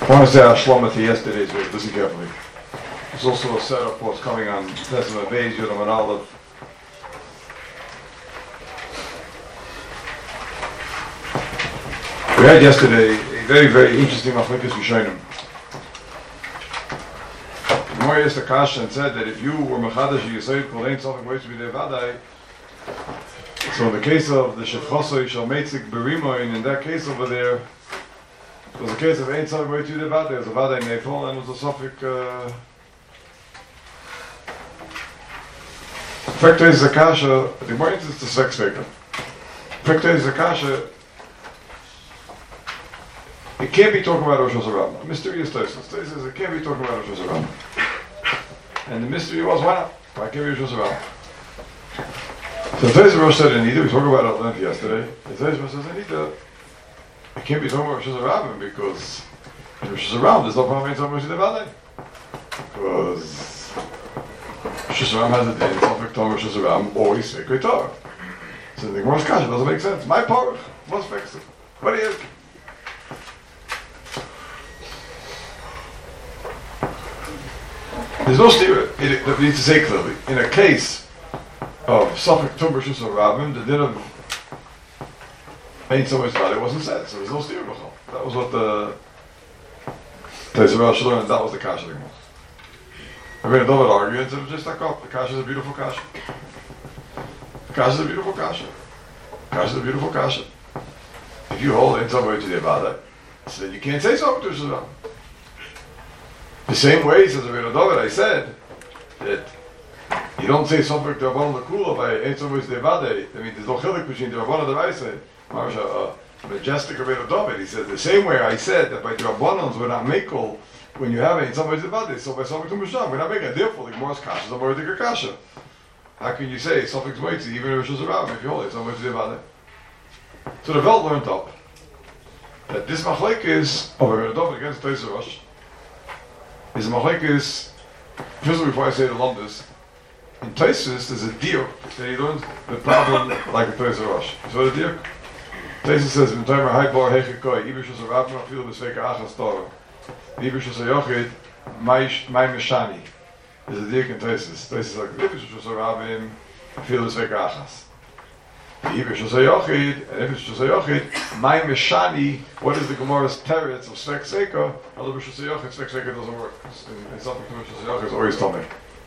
want to say Shloma to yesterday's video. Listen carefully. There's also a setup for what's coming on Testament Beis, Yudam and Aleph. We had yesterday a very, very interesting Machlokes Rishonim. The Gemara asked Akash and said that if you were Mechadash Yisayid Kol Ein something waits to be there Vadai, so in the case of the Shefchosoi Shal Meitzik Berimoin, in that case over there, it was a case of Ein something waits to be there Vadai. It was a Vadai Nefol and it was a Sophic. Fakta is Akasha, the Gemara is the sex factor. Fakta is Akasha. It can't be talking about Rosh Hashanah. Mysterious Tosis. Tosis says it can't be talking about Rosh Hashanah. And the mystery was, why not? Why can't be Rosh Hashanah? So Tosis Rosh said Anita, we talked about it at length yesterday. Tosis Rosh says Anita, it can't be talking about Rosh Hashanah because in Rosh Hashanah there's no problem in talking about Rosh Hashanah. Because Rosh Hashanah has a day, it's not Victor Rosh Hashanah, always sacred Torah. So the Gemara's Kasha doesn't make sense. My Parach, what's fixed? What do you ask? There's no steer. We need to say clearly. In a case of Suffolk Tum Rishus of Rabbim, the din of Ain't so much about it wasn't said, so there's no steer. That was what the Teisarel learned, that was the Kasha thing. I mean, don't argue, and just like, oh, the Kasha is a beautiful Kasha. Kasha is a beautiful Kasha. Kasha is a beautiful Kasha. If you hold Ain't somewhere to the Avada, so then you can't say Suffolk Tum Rishus of Rabbim. The same way, says Rabbeinu David, I said that you don't say something to Rabbanon L'Kula by Ein Tzom V'Yis Devadei. I mean, there's no chilik between the Rabbanon and the Raisa. Marsha, majestic Rabbeinu David, he said the same way I said that by the Rabbanons we're not makel when you have Ein Tzom V'Yis Devadei. So by something to Misham, we're not making. Therefore, the Gemara's Kasha is a more bigger Kasha. How can you say something's Moitzi even if it's around if you hold it Tzom V'Yis Devadei? So the Velt learned up that this Machlek is of Rabbeinu David against Tosei Rosh. Is a machlekes. First, before I say the lumbus, in Tosfos there's a diuk that he learns the problem like a Tosei Rosh. So the diuk, Tosfos says, "In time high bar hechikoi, ibishus arabim afilu b'sveika achas Torah, ibishus ayochid my meshani." There's a diuk in Tosfos. Tosfos like ibishus arabim afilu b'sveika achas. Ibishus ayochid, and ibishus ayochid my meshani. What is the Gemara's teretz of Svek Seika? Although Bishus Yochid, Svek Seika doesn't work. In something to Bishus Yochid is always tummy.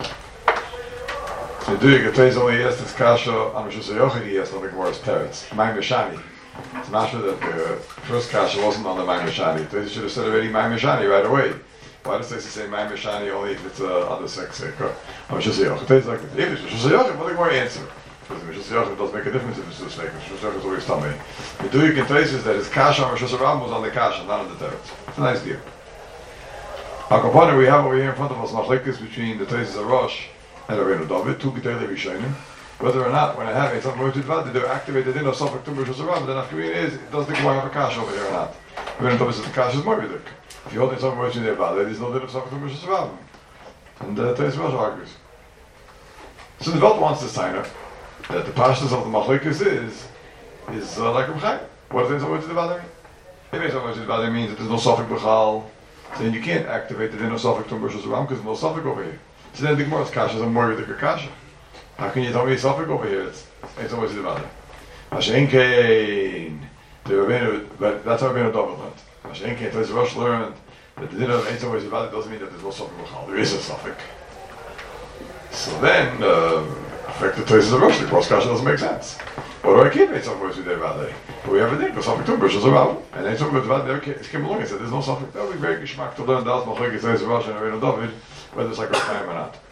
So do you get Tez only asked this Kasha on Bishus Yochid, he asked on the Gemara's teretz. Mai Meshani. It's not sure that the first Kasha wasn't on the Mai Meshani. Tez should have said already Mai Meshani right away. Why does Tez say Mai Meshani only if it's on the Svek Seika? On Bishus Yochid. Tez like, if it's Bishus Yochid, what the Gemara answer? Because the Mishus Yochid doesn't make a difference if it's Bishus Yochid. Bishus Yochid is always tummy. The do you can trace is that his Kasha on Rosh Hashanah was on the Kasha, not on the teretz. It's a nice deal. Al we have over here in front of us machlekes between the Tosfos of Rosh and Rabbeinu David, two Gedolei Rishonim. Whether or not, when I have it, something toVad, they're activated in a Suffolk Tum Rishus of Rabbim, then after is, does the Gemara have a Kasha over here or not? Rabbeinu David says the Kasha is Moedik. If you hold it something in their Vad, there is no din of Suffolk Tum Rishus of Rabbim. And Tosfos Rosh argues. So the Welt wants to sign up that the pashtus of the machlekes is like a Chaim. What does it the Vad mean? If it's something to the Vad means that there's no Suffolk B'chal, then you can't activate the din of Suffolk Tum Rishus Aram because there's no Suffolk over here. So then the Gemara's Kasha is a more ridiculous Kasha. How can you tell me Suffolk over here? It's always the matter. Hashem Kain, but that's how Rabbeinu David learned. Hashem Kain, Tosfos Rosh learned that the din of Ein always the doesn't mean that there's no Suffolk B'chal. There is a Suffolk. So then, affect the Tosfos Rosh, the cross Kasha doesn't make sense. What do I keep Ein always with their But we have a thing for Suffolk Tum Rishus Aram. And Ein always there came along and said there's no Suffolk. That would be very geschmack to learn that machlekes Tosfos Rosh and Rabbeinu David, whether it's like a time or not.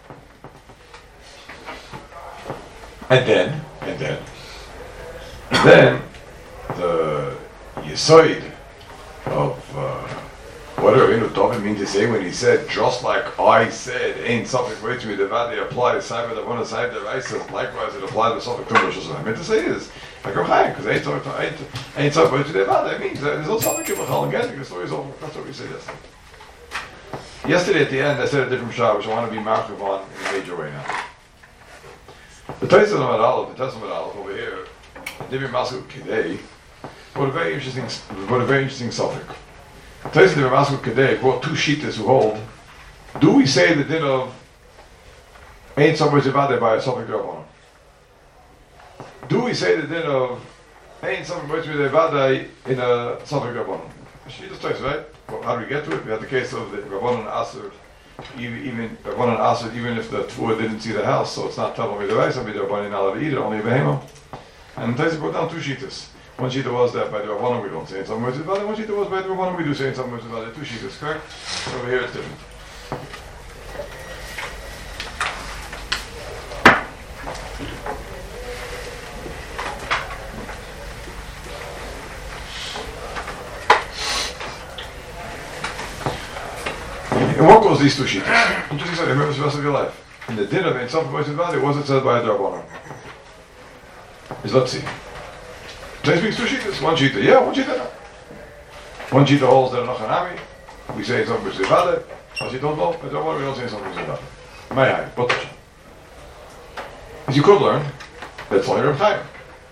And then the Yesoid of what Rabbeinu David mean to say when he said, just like I said, ain't Suffolk way to me, the Vadi applies, Cyber the one of Cyber the Rice says, likewise it applies to Suffolk Tum Rishus. What I meant to say is, like I'm high, because ain't Suffolk way to the Vadi. That means there's no Suffolk in B'chal again, the story's over. That's what we say yesterday. Yesterday at the end, I said a different shot, which I want to be marked on in a major way now. The Testament Aleph over here, Dibir Masu Kidei, what a very interesting suffix. Taisa the Ramasku Kadeh brought two shittas who hold. Do we say the din of ain't somewhere zivade by a Sofik Rabbanon? Do we say the din of ain't somewhere zivade in a Sofik Rabbanon? Shittas Taisa, right? Well, how do we get to it? We had the case of the Rabbanon Asr, even Rabbanon Asr, even if the Tvua didn't see the house, so it's not Tavam Midarais, but the Rabbanon allowed to eat it, only a Behema. And Taisa brought down two shittas. One shita was that by the Rabbanon we don't say in some words about it. One shita was by the Rabbanon we do say in some words about it. Two shitas, correct? Over here it's different. And what goes these two shitas? Interesting study. Remember the rest of your life. In the din of in some words about it, was it said by the Rabbanon? Let's see. Taisa means two shitas. One shita, yeah, one shita, no. One shita holds that Nachanami. We say something which is Zivade. As you don't know, but don't worry, we don't say something which is Zivade. May I? But as you could learn, that's only Reb Chaim.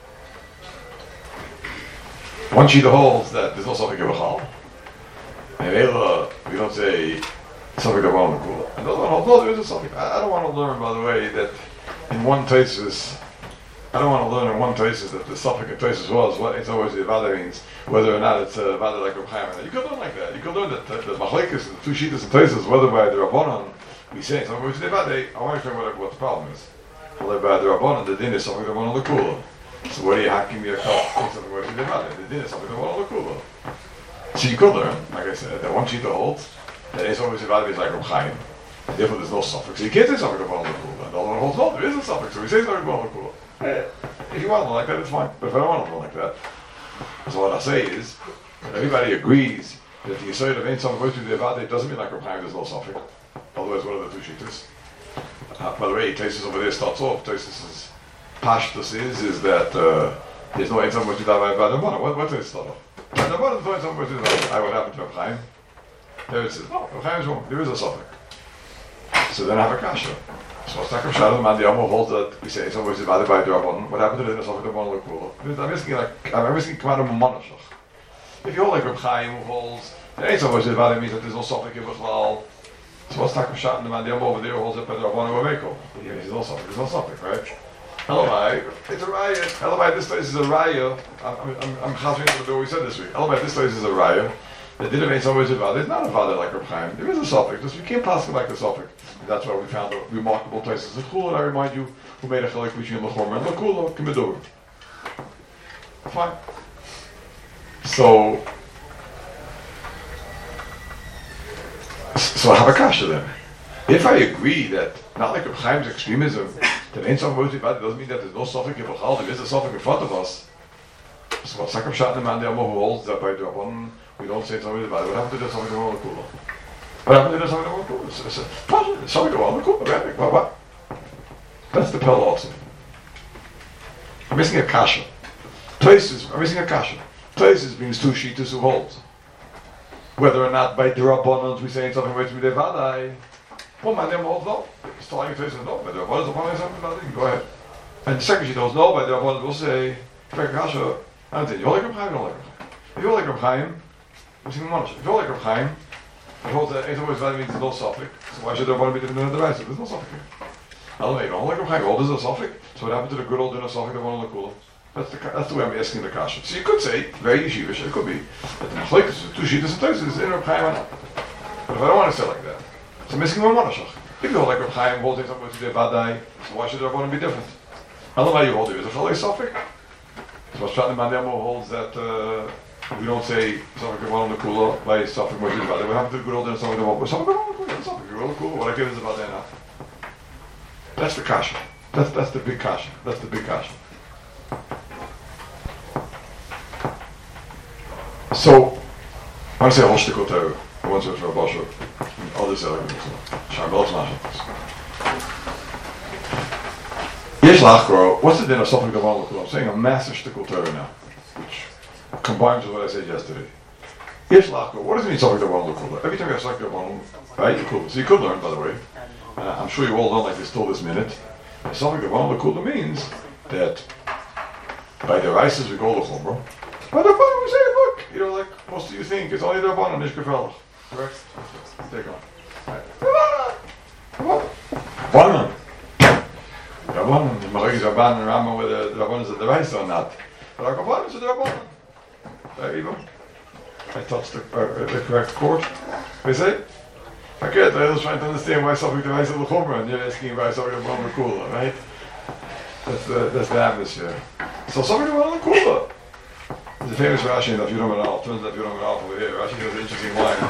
One shita holds that there's no Sofik Yevachal. And Ela, we don't say Sofik Yevachal Nekula. And the other one holds, no, there is a Sofik. I don't want to learn, by the way, that in one Taisus, I don't want to learn in one Taisus that the Sofik of Taisus was what it's always the Vada means, whether or not it's a Vada like Reb Chaim. You could learn like that. You could learn that the Machlekes and the two Shitas and Taisus, whether by the Rabbanon, we say something which is Vada. I want to explain what the problem is. Whether by the Rabbanon, the din is something the Rabbanon Lekula. So what are you hacking me a call? Something which is Vada. The din is something the Rabbanon Lekula. So you could learn, like I said, that one Shita holds that it's always Vada is like Reb Chaim. Therefore, there's no suffix. So you can't say something the Rabbanon Lekula. And the other one holds no, there is a suffix. So we say something the Rabbanon Lekula. If you want to learn like that, it's fine. But if I don't want to learn like that, so what I say is that everybody agrees that the Yisrael of Ein Something to the Avada doesn't mean like Reb Chaim, there's no suffix. Otherwise, what are the two shittas? By the way, Taisus over there starts off. Taisus's pashtus is that there's no Ein Something to the Avada. What does it start off? The Avada is no Ein Something to the Avada. What happened to Reb Chaim? There it says, no, Reb Chaim is wrong. There is a suffix. So then I have a kasha. So Takam Shalom and the Amo holds that we say it's always divided by the Rabbanon. What happened to the Sofik Rabbanon Lekula? I'm risking Kamarim Monashach. If you hold like Reb Chaim who holds that ain't always divided means that there's no Sofik in Bechlal. So what's Takam Shalom and the Amo over there who holds it by the Rabbanon Wameko? There's no Sofik, right? Elamai, it's a raya. Elamai, this place is a raya. I'm chazing the way we said this week. Elamai, this place is a raya. The din of ain't always divided. It's not a father like Reb Chaim. There is a Sofik. Just we can't possibly like the Sofik. That's why we found a remarkable Taisus Lekula, and I remind you, who made a chalik between Lechorma and Lekula, Kimidur. Fine. So I have a kasha then. If I agree that, not like Reb Chaim's extremism, that ain't something about it doesn't mean that there's no Sofik in Bechal, there is a Sofik in front of us. So what Sakam Shat Neman the Amo who holds that by the Rabbanon, we don't say something about it. What happened to the Sofik in Lekula? What happened to the Sofik in Lekula? It's something about Lekula, what? That's the Pel also. I'm missing a kasha. I'm missing a kasha. Taisus means two shittas who hold. Whether or not by the Rabbanons we say something with the Vadai, one man them holds no. He's telling Taisus no, by the Rabbanons the one something about it, go ahead. And the second shita holds no, by the Rabbanons will say, kasha, and then you like Reb Chaim, you don't like Reb Chaim. If you like Reb Chaim, I'm saying Monash. If you like Reb Chaim, it holds that ain't always Vadai means there's no suffix. So why should the Rabbanon be different than the rest? There's no suffix here. I don't like Reb Chaim, all there's a suffix. So what happened to the good old dinner suffix of one of the Kula? That's the way I'm asking the kasha. So you could say, very yeshivish, it could be, that the Machlekes is two shittas and Taisus in Reb Chaim or not. But if I don't want to say like that, so I'm asking one Monashach. If you hold like Reb Chaim, holding something to the Vadai, so why should the Rabbanon be different? I don't know why you hold it. Is it a Chalei suffix? So Shrat Mandemo holds that we don't say something about the Kula by suffix which is Vadai. We have to do good old dinner something about something about the Kula. Something about the Kula. What I give is about that now. That's the kasha. That's the big kasha. That's the big kasha. So, I want to say a whole shtickle to I want to say for a Basho, and others say like this. Sharbel's not. Yesh Lachro, what's the din of something about I'm saying a massive shtickle Torah now, which combines with what I said yesterday. Yesh Lachro, what does it mean something about every time you have something about right? Cool. So you could learn, by the way. I'm sure you all learn like this till this minute. Something about Kula means that by the rices we go to Chumrah. By the fun we say, look, like most of you think, it's only the Rabbanan, Nish Gefelach. Correct? Take on. Rabbanan. Rabbanan. The Malachis Rabbanan and Rambam whether the Rabbanan is the Derais or not. But our Rabbanan is the Rabbanan. There you go. I touched the correct chord. They say? Okay, I was trying to understand why something Derais is the Chumrah, and you're asking why something the Rabbanan Kula, right? That's the atmosphere. So something the Kula. There's a famous Rashi in the Yudam and Al. Turns out Yudam and Al over here. Rashi has an interesting line.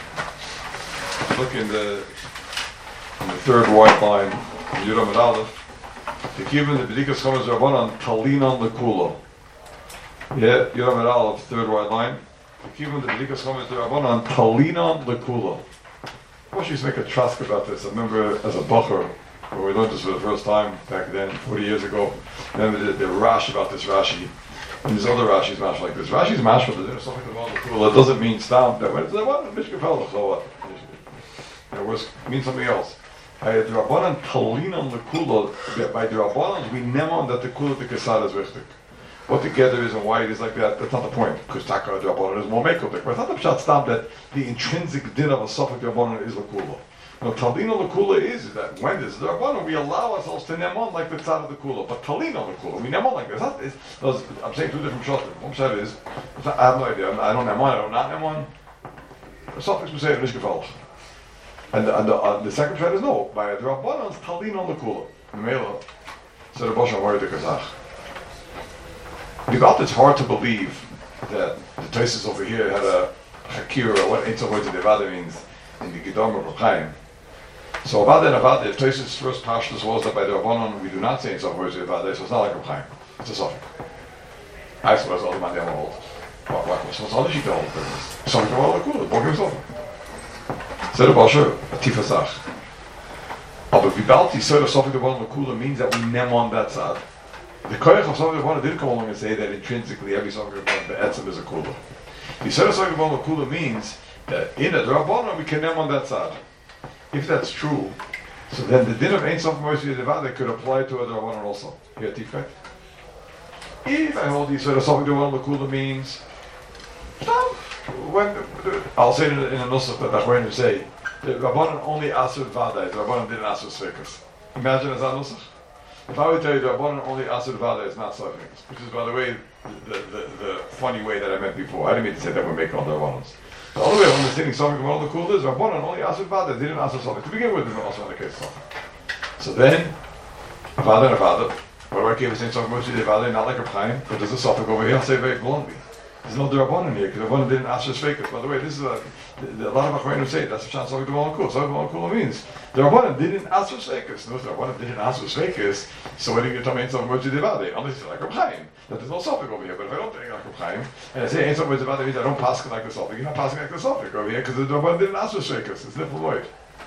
Look in the third white line, Yudam and Aleph. The Cuban, the B'dikas Chometz Rabbanan, Talinan Lekula. Yeah, Yudam and Aleph, third white line. The Cuban, the B'dikas Chometz Rabbanan, Talinan Lekula. I wish you used to make a trask about this. I remember as a bacher, when we learned this for the first time back then, 40 years ago. Remember the Rash about this Rashi. And there's other Rashi's mash like this. Rashi's mash for the something about the Kula. It doesn't mean stam. That when it's the one Mishka Felach, so what? It means something else. By the Rabbanan Talinan the Kula, by the Rabbanan we nemon that the Kula the Kesad is wichtig. What together is and why it is like that, that's not the point. Because Taka the Rabbanan is more makeup. But it's not the pshat stam that the intrinsic din of a Safek Rabbanan is the Kula. No, Talina L'Kula is that when there's the Rabbanan, we allow ourselves to nemon like the tzad of the Kula. But Talina L'Kula, we nemon like this. I'm saying two different shots. One shot is, I have no idea. I don't nemon, I don't not nemon. The suffix we say Nish Gefelach. And the second shot is no. By the Rabbanan, it's Talina L'Kula. The Mela said a Bosh Amari de Kazach. Without it's hard to believe that the Taisus over here had a Hakir, or what Ein Sof Moed Devada means in the Gedom of Chaim. So Avada and Avada, if Tosis' first pashtus was that by the Rabbanon we do not say in some words Avada, so it's not like Reb Chaim. It's a suffix. I suppose all the man down hold. What's all the sheep hold? Something about the Kula, Borg himself. Said the Basher, a Tifasach. But Vibalti said a suffix of the Kula means that we nem on that side. The Koyach of Suffix of didn't come along and say that intrinsically every suffix of the Etzem is a Kula. He said a suffix of the Kula means that in a Rabbanon we can nem on that side. If that's true, so then the din of Ein Sof Moed Devada could apply to a Rabbanon also. Here, Tifet. If I hold these sort of something to one Lakula means, when I'll say it in a nusach that Achronim say, the Rabbanon only asur Vadai, the Rabbanon didn't asur Sveikas. Imagine as that nusach. If I would tell you the Rabbanon only asur Vadai is not Sveikas, which is by the way the funny way that I meant before. I didn't mean to say that we're making all the Rabbanons. The only way of understanding something from all the cool is Rabbanon only asur Vadai, they didn't asur something. To begin with, they also in the case of something. So then, Avada and Avada. What do I give us in some Moed Devada, not like a Chaim, but there's a suffix over here, I'll say very bluntly. There's no Rabbanon here, because Rabbanon didn't ask for Sveikas. By the way, this is a lot of Achronim say, that's the chance of the Rabbanon Kula. So Rabbanon Kula means, the Rabbanon didn't ask for Sveikas. No, the Rabbanon didn't ask for Sveikas, so when you tell me in some Moed Devada, unless it's like a Chaim, that there's no suffix over here. But if I don't think like a Chaim, and I say in some Moed Devada means I don't pass it like the suffix, you're not passing like the suffix over here, because the Rabbanon didn't ask for Sveikas. It's different word.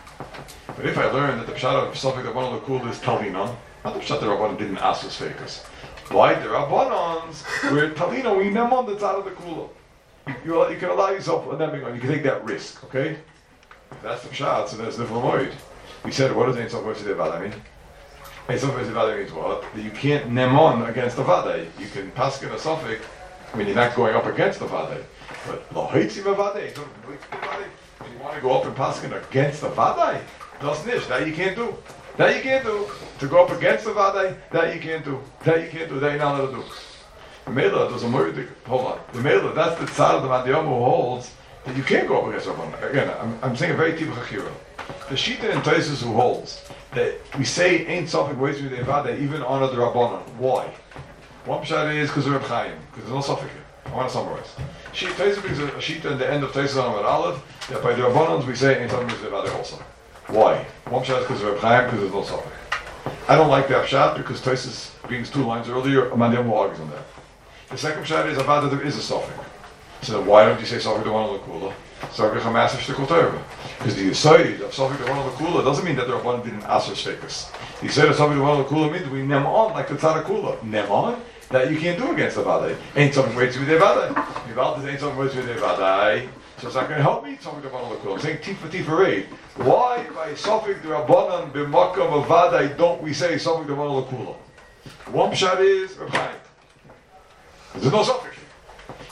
But if I learn that the pshat of suffix of Rabbanon Kula is Talina, not the pshat the Rabbanon didn't ask for Sveikas. Why the Rabbanons, where Talina, we nem on the tzad of the Kula. You can allow yourself a nemming on, you can take that risk, okay? If that's the pshat, so there's different void. We said, what does Ein Sof Moed Devada mean? Ein Sof Moed Devada means what? That you can't nem on against the Vadai. You can pass in a suffix when you're not going up against the Vadai. But Lo Heitzim Vadai, when you want to go up and pass against the Vadai, das nicht, that you can't do. That you can't do. To go up against the Vadai, that you can't do. That you can't do. That you're not allowed to do. The Mela does a murder. Hold on. The Mela, that's the tzad of the Mandiyom who holds that you can't go up against Rabbanon. Again, I'm saying a very tibuch achira. The Shita and Taisus who holds that we say ain't Sofik ways with the Vadai even honor the Rabbanon. Why? One pshat is because of Reb Chaim, because there's no Sofik here. I want to summarize. Taisus brings a Shita in the end of Taisus on Amar Aleph that by the Rabbanons we say ain't Sofik with the Vadai also. Why? One pshat is because of Reb Chaim, because there's no Sofik. I don't like that pshat because Taisus brings 2 lines earlier. Amandiyam argues on that. The second pshat is about that there is a Sofik. So why don't you say Sofik the one on the Kula? Sofik a massive shtickle Torah. Because the Yisayid of Sofik the one on the Kula doesn't mean that the Rabbanon didn't ask for Sveikas. He said that Sofik the one on the Kula means we nem on like the Tzad Kula. Nem on? That you can't do against the Vadai. Ain't Sofik waits with the Vadai. Yivaltis ain't Sofik waits with the Vadai. So it's not going to help me Sofik the one on the Kula. I'm saying Tifa Tifa Reid. Why by Sofik the Rabbanon b'makam of Vadai don't we say Sofik the one on the Kula? One pshat is Reb Chaim. There's no Sofik here.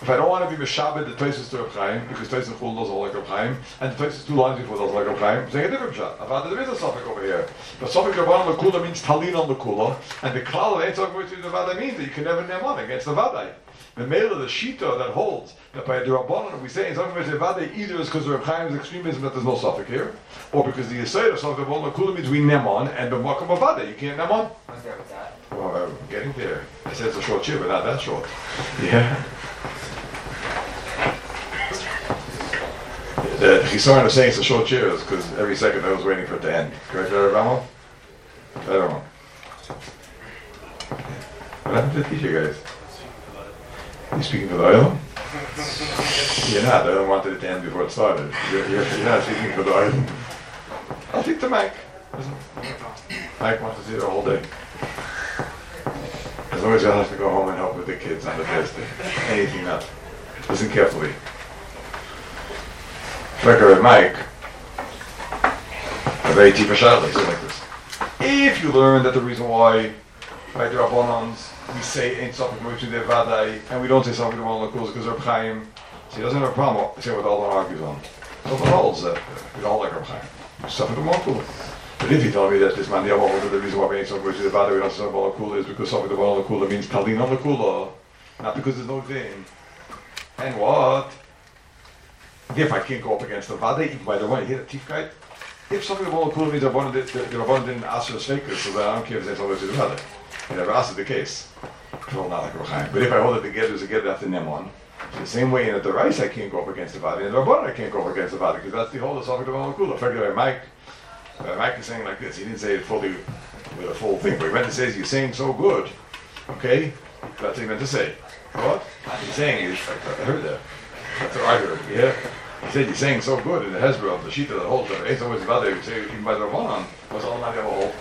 If I don't want to be Meshabed the Tosis to Reb Chaim, because Tosis Chul doesn't like Reb Chaim, and the Tosis 2 lines before doesn't like Reb Chaim, saying a different shot. Avad there is a suffix over here. The suffix Rabban Lekula means Talin on the Kula, and the Klal of Ein Sof Moitzi the Vadai means that you can never name on against the Vadai. The male of the Shita that holds that by the Rabbanon we say in Sof Moitzi the Vadai either is because of Reb Chaim's extremism that there's no suffix here, or because the Yisrael of Sof Rabban Lekula means we name on, and the Makam of Vadai, you can't name on. What's there with that? Well, I'm getting there. I said it's a short chip, but not that short. Yeah. The Chisaron is saying it's a short cheer because every second I was waiting for it to end. Correct, Ramo? I don't know. What happened to the teacher, guys? You speaking for the oil? You're not. I don't want it to end before it started. You're not speaking for the oil. I'll take the mic. Mike wants to see the whole day. As long as you'll have to go home and help with the kids on the Thursday. Anything else. Listen carefully. Like Mike, a very deep shadowly, so like this. If you learn that the reason why by the Rabbanans we say ain't something moitzi de vadai and we don't say something to one of the because Reb Chaim, so he doesn't have a problem saying what Alden argues on. So the holds that we don't like Reb Chaim. Something to one. But if you tell me that this man the reason why we ain't something moitzi de vadai we don't say something to one is because something to one of the means talin on the kula, not because there's no din. And what? If I can't go up against the Vadai, even by the way, here the Tief guide, if something of all the cool means the Rabban didn't ask for a shaker, so that I don't care if they told to the Vadai. He never asked the case. Well, not like Reb Chaim. But if I hold it together, it's a get after Nemon. The same way in the rice I can't go up against the Vadai, and the Rabban I can't go up against the Vadai, because that's the whole of something of all the cool. In fact, Mike is saying like this, he didn't say it fully with a full thing, but he meant to say, you're saying so good, okay? That's what he meant to say. What? He's saying is, I heard that. That's what I heard, yeah? He said he's saying so good in the Hezbollah of the Shita that holds that ain't so much about it, say even by the Rabbanon, what's all the matter of a whole?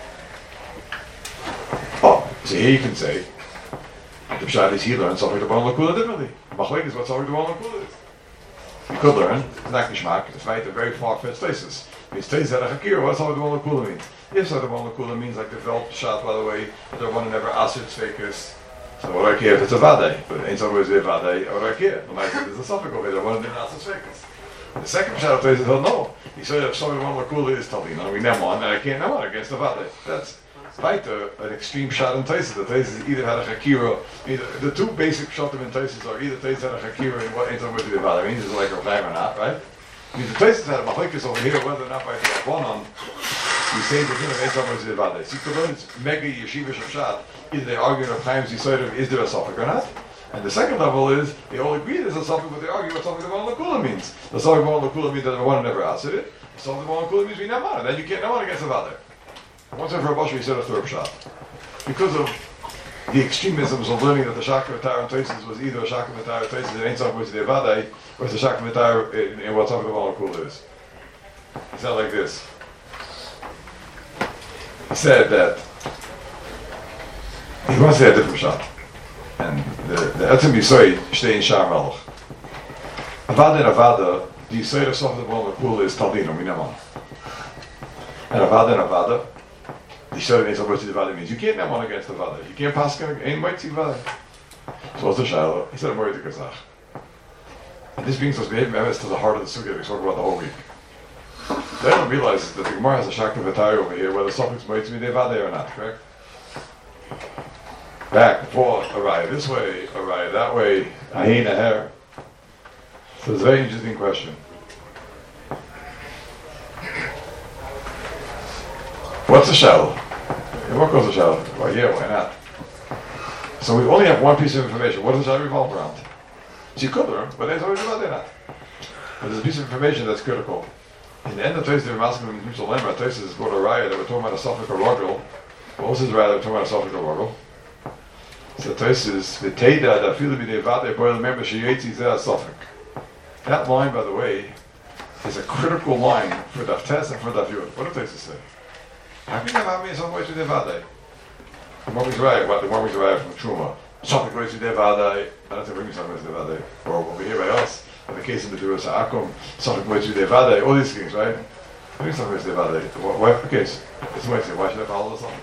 Oh, so here you can say, the Pshat is he learned something to Rabbanon Lakula differently. Machlek is what something to Rabbanon Lakula is. You could learn, it's not Nishmak, it's right, they're very far-fetched places. It's Teis Zerach Hakir, what something to Rabbanon Lakula means? If something to Rabbanon Lakula means like the Velt Pshat, by the way, that the Rabbanon never asked its fakers. So what do I care if it's a Vadai? But ain't somewhere a Vadai, what do I care? The night there's a suffix over there, the Rabbanon didn't ask its fakers. The second Pshat says, no. He said if somebody want to Lakula is Talin, and we name on, and I can't name on against the Vadai. That's right, an extreme shot in Taisis. The Taisis either had a Chakira, the two basic Pshatim in Taisis are either Taisis had a Chakira and what ain't somewhere to the Vadai. I mean, is it like a bag or not, right? I mean, the Taisis had a Machlekes over here, whether or not by the Rabbanon, you say the dinner ain't somewhere to the Vadai. See, to learn mega yeshiva Shabshat, either they argue enough times, is there a suffix or not? And the second level is, they all agree there's a suffix, but they argue what something the Rabbanon Lakula means. The something the Rabbanon Lakula means that the Rabbanon never answered it. Something the Rabbanon Lakula means we never on it. Then you can't know on against the Vadai. Once ever a Bashar, he said a third shot. Because of the extremisms of learning that the Shakra Matar and Taisis was either a Shakra Matar or Taisis and ain't something with the Vadai, or it's a Shakra Matar in what something the Rabbanon Lakula is. He said like this. He said that he wants to say a different shot. And the Etzem Yisoy stay in Shar Melech. Avada and Avada, the Yisoy of Sof the Rabbanon Lakula is Taldino, Minamon. And Avada, the Yisoy of Sof the Vadai means you can't name one against the Vadai. You can't pass ain't mighty Vadai. So what's the Shiloh? He said a Mori de Kazach. And this brings us to the heart of the Sugya we spoke about the whole week. They don't realize that the Gemara has a Shakta V'Tari over here, whether suffix mighty de Vadai or not, correct? Back, forth, Araya this way, Araya that way, Ahin, Aher. So it's a very interesting question. What's a shell? What goes a shell? Well, yeah, why not? So we only have one piece of information. What does the shell revolve around? So you could learn, but there's always about there not. But there's a piece of information that's critical. In the end of Taisis, the Maskim and Mutual Lemma, Taisis is brought a Raya that we're talking about a suffix or rogel. What was his Raya that we're talking about a suffix or rogel? So Taisis, V'teida, da filu b'nei vadei boil member sheyetzi zeh suffix. That line, by the way, is a critical line for Daf Tes and for Daf Yud. What did Taisis say? How can you have me some way to the vadei? The one we derive, what the one we derive from Truma. Suffix way to the vadei. I don't think bring me something to the vadei. Or over here by us, in the case of the Duras Akum, suffix way to the vadei. All these things, right? Bring something to the vadei. Why? Okay, it's Wednesday. Why should I follow this on?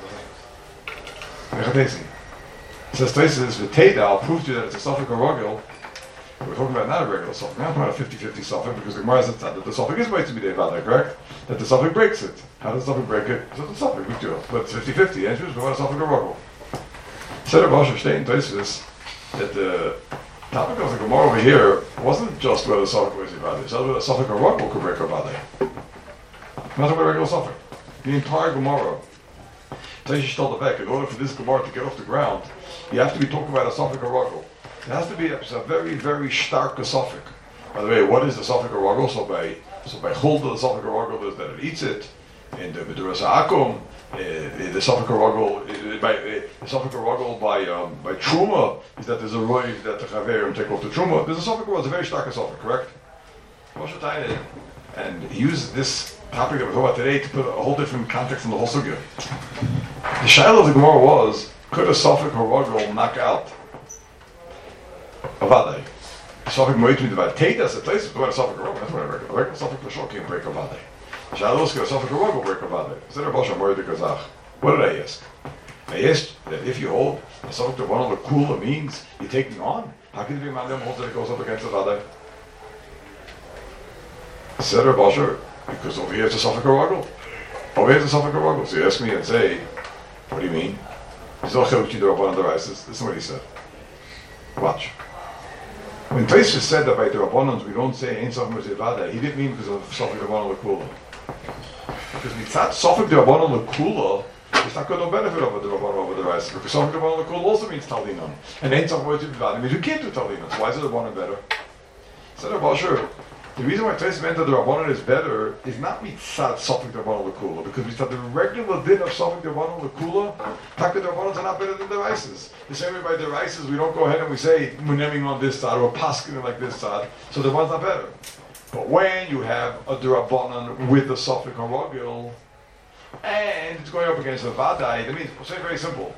It says Taisis, V'teida, I'll prove to you that it's a suffix or rogel. We're talking about not a regular suffix. We're not talking about a 50-50 suffix because the Gemara says that the suffix is made to be Devada, correct? That the suffix breaks it. How does the suffix break it? So the suffix, we do it. But it's 50-50. The answer is we want a suffix or ruggle. Said Rav Asher Shtein Tosfos that the topic of the Gemara over here wasn't just whether the suffix was Devada. It's whether the suffix or ruggle could break Devada. Not a regular suffix. The entire Gemara. Tosfos told the back, in order for this Gemara to get off the ground, you have to be talking about a suffix or ruggle. It has to be a very, very stark suffix. By the way, what is the suffix or ruggle? So by Chulda, the suffix or ruggle is that it eats it. In the Meduras Akum, the suffix or ruggle, by Truma is that there's a roy that the Chaverim take off the Truma. There's a suffix or ruggle, it's a very stark suffix, correct? Moshe Tainid, and he uses this topic that we're talking about today to put a whole different context in the whole sugya. The shaila of the Gemara was, could a suffix or ruggle knock out Avadai? The suffix might be divided. Teitas, a place to a suffix or ruggle. That's what I reckon. A regular suffix for sure can't break Avadai. The shaila was, could a suffix or ruggle break Avadai? Said Rav Asher Moed Kazach. What did I ask? I asked that if you hold a suffix of one of the kula means you're taking on, how can it be mandam holds that it goes up against Avadai? Said Rav Asher, because over here it's a suffix or ruggle. Over here it's a suffix or ruggle. So you ask me and say, what do you mean? This is what he said. Watch. When Tosfos said that by the Rabbanans we don't say Ein Sofik Mezivada, he didn't mean because of Sofik Rabbanan L'Kula. Because Mitzat Sofik Rabbanan L'Kula, it's not got no benefit over the Rabbanan over the Raisa. Because Sofik Rabbanan L'Kula also means Talinan. And Ein Sofik Mezivada means you can't do Talinan. So why is the Rabbanan better? Said Rav Asher, the reason why Tosfos meant that the Rabbanan is better is not Mitzat Sofik Rabbanan L'Kula, because Mitzat the regular din of Sofik Rabbanan L'Kula, Taka the Rabbanans are not better than the Raisas. The same way by the Raisas, we don't go ahead and we say Munemming on this side or Paskin like this side, so the one's not better. But when you have a Rabbanan with the Sofik or Rogil, and it's going up against the Vadai, that means, we'll say very simple.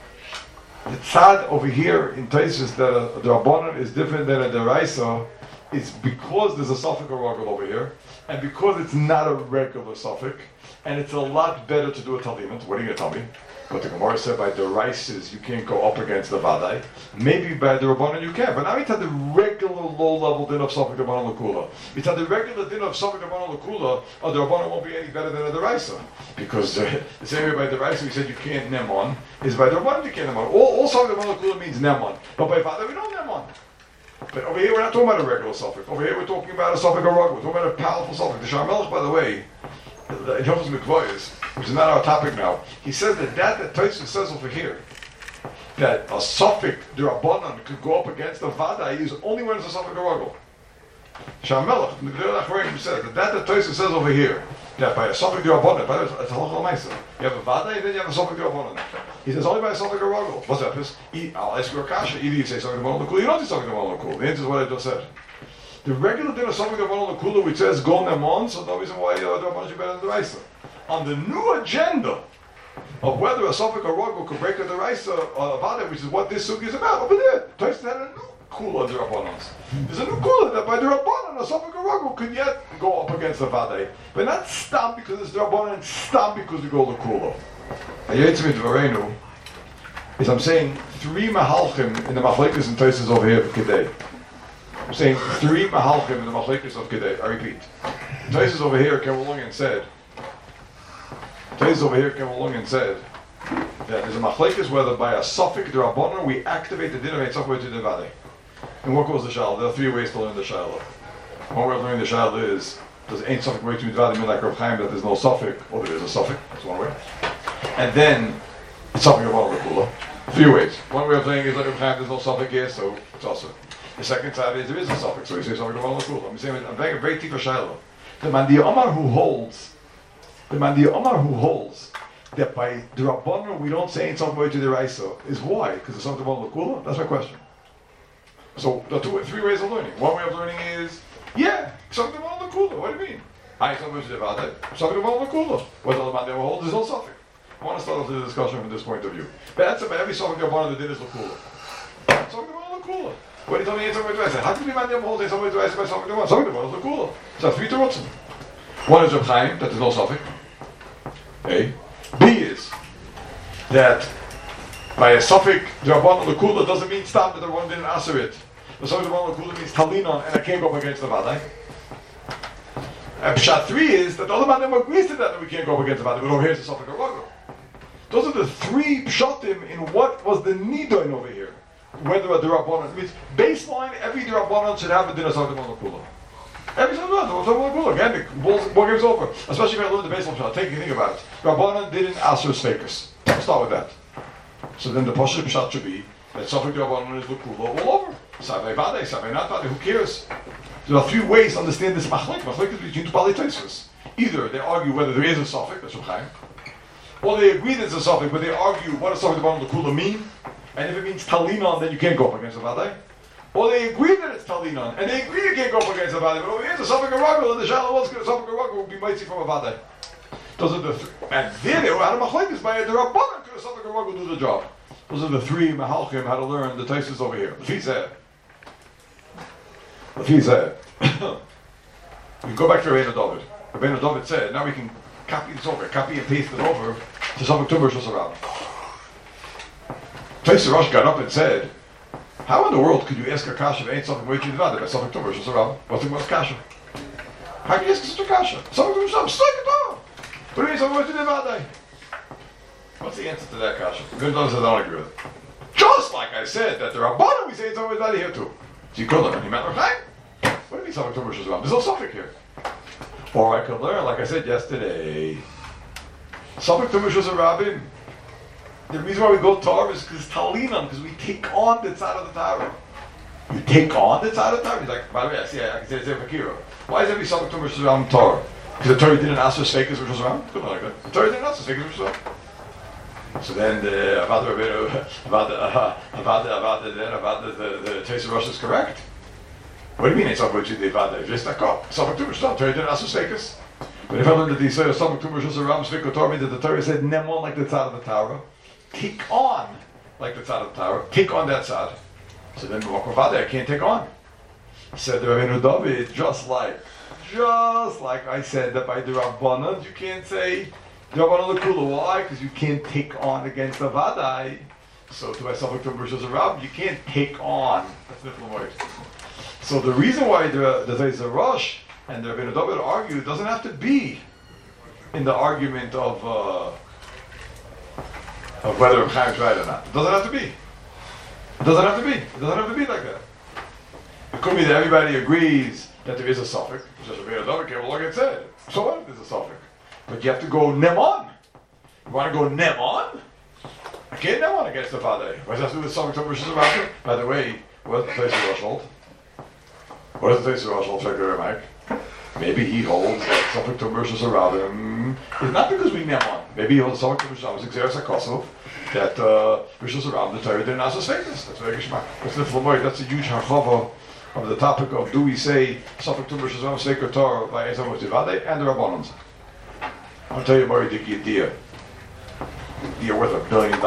The tzad over here in Tosfos that the Rabbanan is different than a Deraisa, it's because there's a suffix or ruggle over here, and because it's not a regular suffix, and it's a lot better to do a talimut. What are you going to tell me? But the Gemara said by the Rices you can't go up against the Vadai. Maybe by the Rabbanan you can, but now it's at the regular low-level din of suffix Rabbanan L'Kula. It's at the regular din of suffix Rabbanan L'Kula, or the Rabbanan won't be any better than the Raisa. Because the same way by the Raisa we said you can't nemon, is by the Rabbanan you can't nemon. All suffix Rabbanan L'Kula means nemon, but by Vadai we don't nemon. But over here we're not talking about a regular suffix. Over here we're talking about a suffix or rug. We're talking about a powerful suffix. The Shar Melech, by the way, in Hilchos Mikvayos, which is not our topic now, he says that Tosfos says over here, that a suffix, the Rabbanan, could go up against the Vadai is only when it's a suffix or rug. Shar Melech, says that Tosfos says over here, that by a suffix the Rabbanan, by the way, it's halacha l'maisa. You have a Vadai, and then you have a suffix the Rabbanan. He says only by a suffix or ruggle. What's that? I'll ask you a kasha. Either you say something about the cool, you don't say something about the cool. The answer is what I just said. The regular din of something about the cooler, which says go nemon, so no reason why the Rabbanan should be better than the Raisa. On the new agenda of whether a suffix or ruggle could break the Raisa about it, which is what this sugi is about, over there, Tosfos had a new cooler under Rabbanans. There's a new cooler that by the Rabbanan, a suffix or ruggle could yet go up against the Vadai, but not stam because it's the Rabbanan, stam because we go the cooler. Is I'm saying 3 mahalchim in the machlekes and Tosfos over here of Kedei. I'm saying 3 mahalchim in the machlekes of Kedei. I repeat. Tosfos over here came along and said that there's a machlekes whether by a suffix the Rabbanan we activate the din of a suffix to the Vadai. And what goes the shal? There are 3 ways to learn the shal. One way of learning the shal is does ain't suffix way to Vadai mean like Rav Chaim that there's no suffix or there is a suffix? That's one way. And then it's something about the kula. 3 ways. One way of saying is like Rav Chaim there's no suffix here, so it's also. The second side is there is a suffix, so you say something about the kula. I'm saying I'm begging a very deeper shiloh. The Mandiya Omar who holds that by the Rabbanan we don't say ain't something way to the Raisa is why? Because there's something about the kula? That's my question. So there are 3 ways of learning. One way of learning is something about the kula. What do you mean? I ain't something about that. Something about the kula. What the Mandiya Omar holds is no suffix. I want to start off the discussion from this point of view. But that's about every suffix of one of the din is l'kula. Something about l'kula. What do you tell me? Something to how can you man the whole day something to by something to one? Something to one is l'kula. So 3 terutzim. One is Rav Chaim, that there's no suffix. A. B is that by a suffix the Rabbanan l'kula doesn't mean stop that the one didn't answer it. The Safek Rabbanon L'Kula means Talinon, and I can't go up against the Vadai. And Pshat 3 is that the other man agrees to that we can't go up against the Vadai, but over here is the Safek Rabbanon. Those are the three Pshatim in what was the Nidoin over here. Whether a D'Rabbanan, it means baseline, every D'Rabbanan should have a Din of Safek Rabbanon L'Kula. Every single one, Safek Rabbanon L'Kula. Again, the ball game's over. Especially if I learn the baseball shot. Think about it. Rabbanan didn't ask for Sfekas. Let's start with that. So then the Pasha Pshat should be that Safek Rabbanan is L'Kula all over. Savei Vadei, Savei not Vadei, who cares? There are three ways to understand this machlek. Machlek is between two Bali Tosfos. Either they argue whether there is a Safek, that's Reb Chaim, or they agree there's a Safek, but they argue what does Safek Rabbanon L'Kula mean, and if it means Talinon, then you can't go up against the Vadei. Or they agree that it's Talinon, and they agree you can't go up against the Vadei, but over here's a Safek Aragel, and the Shalom was going to Safek Aragel will be mighty from a Vadei. Those are the three. And then they were out of machlekes by a D'Rabbanan could a Safek Aragel do the job. Those are the three Mahalchim how to learn the Tosfos over here. Lefizeh. We go back to Rabbeinu David. Rabbeinu David said, now we can copy this over, copy and paste it over to Safek Tumah Rishus Harabim. Tosfos Rosh got up and said, how in the world could you ask a kasha if ain't something waiting to by Safek Tumah Rishus Harabim? What's the most kasha? How can you ask such a kasha? Safek Tumah Rishus Harabim, stick it on! What do you mean something waiting to by? What's the answer to that kasha? Rabbeinu David says, I don't agree with it. Just like I said that the Rabbanan we say it's always by here too. So you could learn, he meant Reb Chaim. What do you mean Safek Tumah Rishus Harabim? There's no Safek here. Or I could learn, like I said yesterday, Safek Tumah Rishus Harabim. The reason why we go Torah is because Talinon, because we take on the tzad of the Torah. You take on the tzad of the Torah. He's like, by the way, I can say it's Fakira. Why is every Safek Tumah Rishus Harabim Torah? Because the Torah didn't ask for Sfekas Rishus Harabim? Good like that. The Torah didn't ask for Sfekas Rishus Harabim. So then about the Tosfos Rosh is correct. What do you mean it's Safek Tumah Rishus Harabim? Just like Safek Tumah Rishus Harabim. Torah didn't ask for Sfekas. But if I learned that he said Safek Tumah Rishus Harabim Sfekas Torah means that the Torah said Nemon like the tzad of the Torah. Take on like the tzad of the Torah. Take on that tzad. So then I can't take on. Said the Rabbeinu David, just like I said that by the Rabbanan you can't say D'Rabbanan L'Kula. Why? Because you can't take on against the Vadai. So to myself, Tumah Rishus Harabim, you can't take on. That's the word. So the reason why the Tosfos Rosh and the Rabbeinu David argue doesn't have to be in the argument of whether Reb Chaim is right or not. It doesn't have to be. It doesn't have to be. It doesn't have to be like that. It could be that everybody agrees that there is a Safek. Just Rabbeinu David can't like it said. So what? There's a Safek. But you have to go Nemon. You want to go Nemon? I can't Nemon against the Vadei. What does that have to do with Safek Tumah Rishus Harabim? By the way, what does the Tosfos Rosh hold? What does the Tosfos Rosh hold? Check the Mike. Maybe he holds that Safek Tumah Rishus Harabim is not because we Nemon. Maybe he holds Safek Tumah Rishus Harabim is Xeris HaKosov that Rishus Harabim, the Torah didn't ask us Sfekas. That's very Geshmak. That's a huge harchava of the topic of do we say Safek Tumah Rishus Harabim Sfekas Torah by Ezra Vadei and the Rabbanans. I'll tell you more, you dig your deer. Deer worth $1 billion.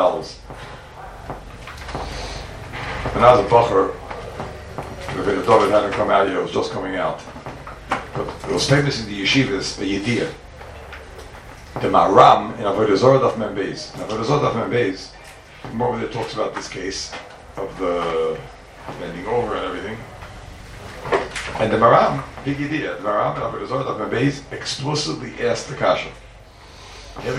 When I was a bacher, Rabbeinu David hadn't come out yet, it was just coming out. But it was famous in the yeshivas, the Yediyah. The Maram in Avodah Zarah Daf Mem Beis. In Avodah Zarah Daf Mem Beis, more over there talks about this case of the bending over and everything. And the Maram, big Yediyah, the Maram in Avodah Zarah Daf Mem Beis explicitly asked the kasha. Check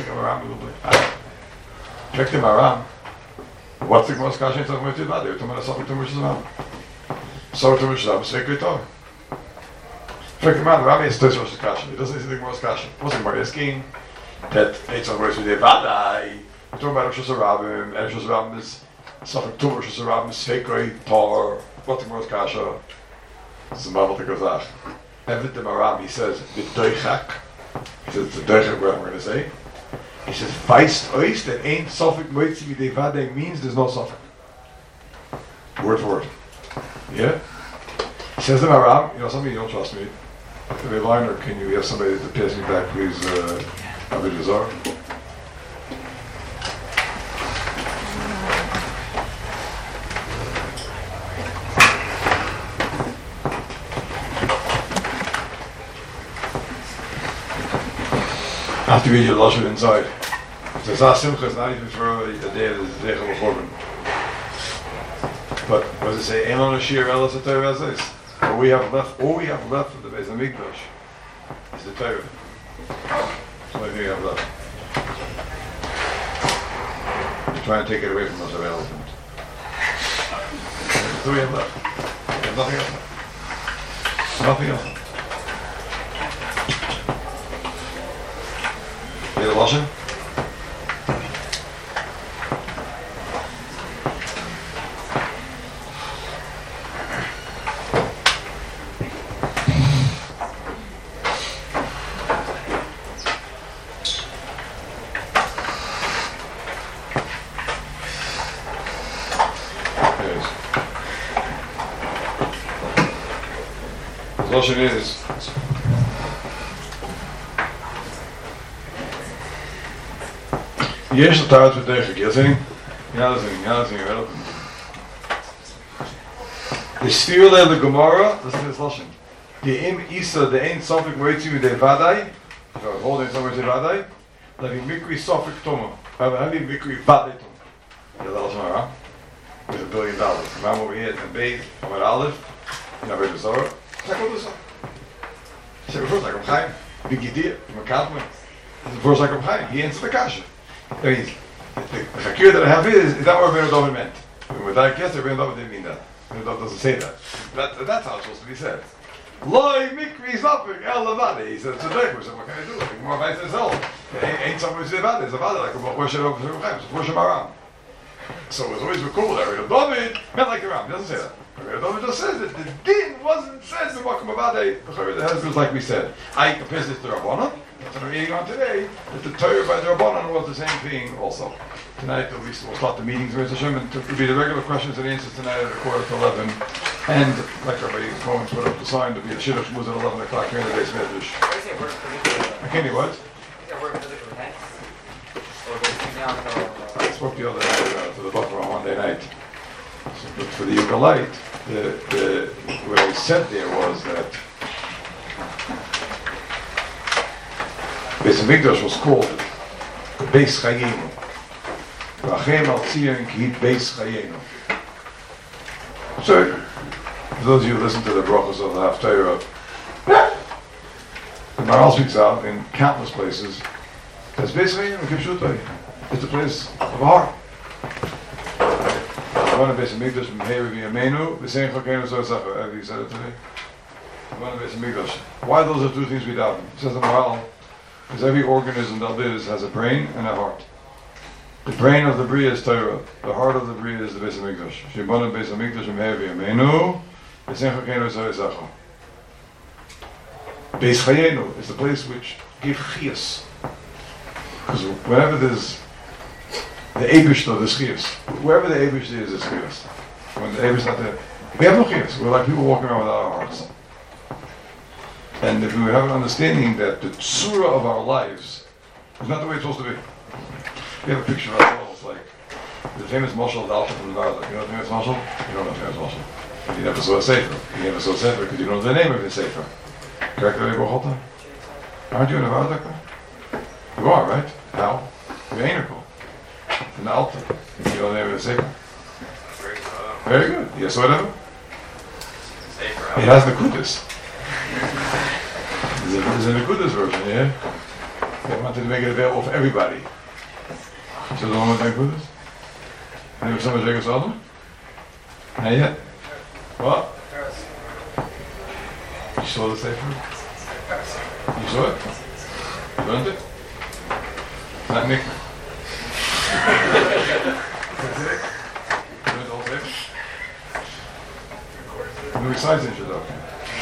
the Maram. What's the most kasha in Safek Tumah Rishus Harabim? You're talking about Safek Tumah Rishus Harabim. Safek Tumah Rishus Harabim Sfekas Torah. Check the Maram. The Maram is Tosfos Rosh's kasha. He doesn't say the most kasha. It wasn't more asking that it's on words with the Vadai. We're talking about Rishus Harabim, and Rishus Harabim is Safek Tumah Rishus Harabim Sfekas Torah. What's the most kasha? This is a Maval Tekazach. And with the Maram, he says the Doichak. He says the Doichak. What I'm going to say. He says, Feist ois, that ain't Safek Moitzi Midei Vadei means there's no Safek. Word for word. Yeah? He says the Maram, you know something, you don't trust me. The liner, can you have somebody to pass me back, please, Avodah Zarah? I have to read your Lashon inside. The Zah Simcha is not even for a day of the Zeichel Chorban. But what does it say? Elon Ashir Elas HaTorah Azos. All we have left of the Beis Hamikdash is the Torah. That's the only thing we have left. We're trying to take it away from us, irrelevant. That's all we have left. There's nothing else. Nothing else. You the washing? Lashon is יש לטעות בדרך, יזין? יזין, relevant. The steer le Gemara, listen to this lashon. The im isa, the ain't sofik moitzi midei vadai, so holding somewhere to vadai, levi mikri sofik toma, levi mikri vadai toma. Yeah, that lashon hara. With $1 billion. Remember over here in Beis, Amar Aleph, you never heard the Zohar? Check out this one. Zeg first like I'm Chaim, big idea, I'm a Katman. The first like I'm Chaim, he answered the kasha. That means, the fakir that I have is that what Rabbeinu David meant? With that guess, Rabbeinu David didn't mean that. Rabbeinu David doesn't say that. That's how it's supposed to be said. Loi mikri zafik el levade. He said, today, we said, what can I do? Like, more advice himself. Ain't somebody say about it, it's about it, like worship of Chaim, it's worship Aram. So it was always cool that Rabbeinu David meant like the Ram, he doesn't say that. Rabbeinu David just says that the din wasn't said to Makom Avadei, the husbands like we said. I compare this to Rabbanon. That's what I'm reading on today, that the Torah by the Rabbanon was the same thing also. Tonight we'll start the meetings with Hashem, and it'll be the regular questions and answers tonight at 11:15. And like everybody comments, put up the sign to be a Shidduch Shmuz at 11 o'clock here in the base Medrash. I can't hear what? I spoke the other night to the buffer on Monday night. But for the Yugalite, what I said there was that Beis Hamikdash was called Beis Chayenu. V'achem al Tzion ki Beis Chayenu. So, for those of you who listen to the brachos of the Haftarah, the Maharal speaks out in countless places as Beis Chayenu Kipshutai. It's a place of heart. One of Beis Hamikdash from Heir V'Yameinu, V'Sein Chokenu Zosacha. Have you said it today? One of Beis Hamikdash. Why those are two things we daven? It says the Maharal, because every organism that lives has a brain and a heart. The brain of the Bria is Torah. The heart of the Bria is the Beis Hamikdash. Shibana Beis Hamikdash from Heir V'Yameinu, V'Sein Chokenu Zosacha. Beis Chayenu is the place which gave chiyas. Because whenever there's the Eibishter, the Chias. Wherever the Eibishter is Chias. When the Eibishter is not there, we have no Chias. We're like people walking around without our hearts. And if we have an understanding that the Tzura of our lives is not the way it's supposed to be. We have a picture of ourselves like the famous Mashal of Alpha from the Varda. You know the famous Mashal? You don't know the famous Mashal. You never saw a Sefer. You never saw a Sefer because you don't know the name of the Sefer. Correct, Rabbi Bocholta? Aren't you in the Varda? You are, right? How? You're Einerkel. In the altar. You know the name of the Sefer? Very good. Yes, whatever. It has the Kudas. There's a Kudas version, yeah? They wanted to make it available for everybody. So the one with the Kudas? And if someone's making something? Not yet. What? You saw the Sefer? You saw it? You learned it? Not Nick. No besides introduction.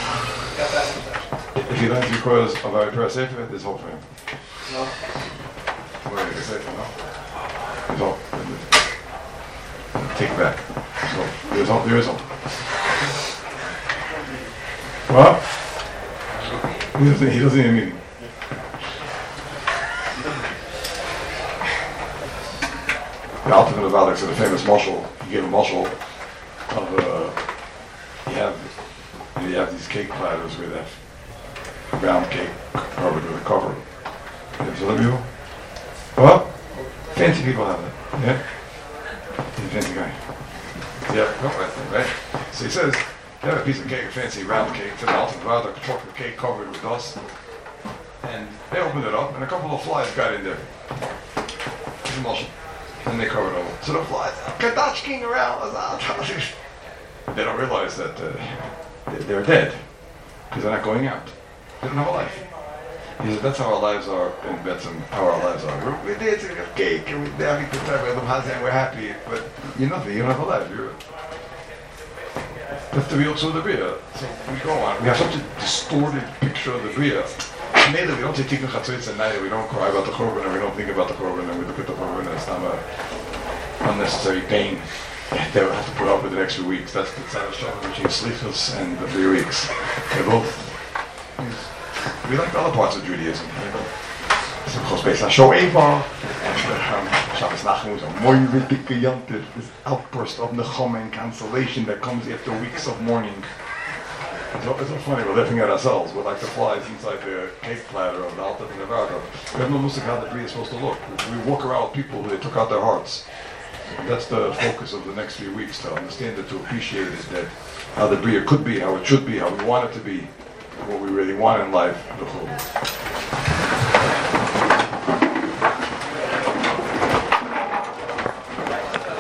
If you learn because of our prayer sefer, there's hope for him. No. Wait, the sefer, no? There's hope. Take it back. So, there's hope, there is hope. What? He doesn't need a meeting. The ultimate of Alex, the famous mashal, he gave a mashal of you have these cake platters with that round cake covered with a cover. You have some people? What? Fancy people have that. Yeah? He's a fancy guy. right? So he says, they have a piece of cake, a fancy round cake, to the altar, a chocolate cake covered with dust. And they opened it up, and a couple of flies got in there. Emulsion. And they covered it over. So the flies are kadachking around. They don't realize that they're dead, because they're not going out. They don't have a life. He said, that's how our lives are in Betzim, how our lives are. We're dancing, we have cake, and we're having good time, we're happy, but you're nothing, you don't have a life. That's the real Tzur the Bria. So we go on. We have such a distorted picture of the Bria. Mainly, we don't say Tikkun Chatzos at night, we don't cry about the Korban, and we don't think about the Korban, and we look at the Korban, and it's not an unnecessary pain that we'll have to put up with the next few weeks. That's the Tzad Hashem between Slichus and the 3 weeks. They're both. We like the other parts of Judaism. Simchos Beis HaShoeva, and Shabbos Nachum is a moiridik yontif, this outburst of nechama and consolation that comes after weeks of mourning. It's so funny, we're laughing at ourselves. We're like the flies inside the cake platter of the Alta and the Varga. We have no musik how the Bria is supposed to look. We walk around with people who they took out their hearts. That's the focus of the next few weeks, to understand it, to appreciate it, that how the Bria could be, how it should be, how we want it to be, what we really want in life.